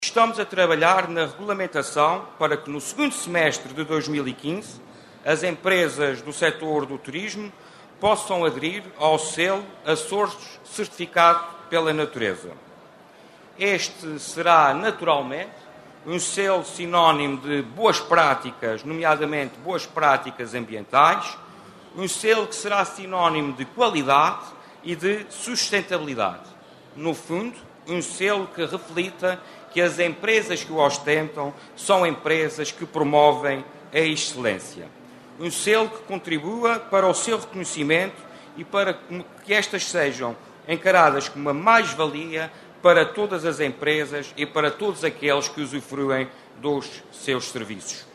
Estamos a trabalhar na regulamentação para que no segundo semestre de 2015 as empresas do setor do turismo possam aderir ao selo Açores certificado pela natureza. Este será, naturalmente, um selo sinónimo de boas práticas, nomeadamente boas práticas ambientais, um selo que será sinónimo de qualidade e de sustentabilidade. No fundo, um selo que reflita que as empresas que o ostentam são empresas que promovem a excelência. Um selo que contribua para o seu reconhecimento e para que estas sejam encaradas como uma mais-valia para todas as empresas e para todos aqueles que usufruem dos seus serviços.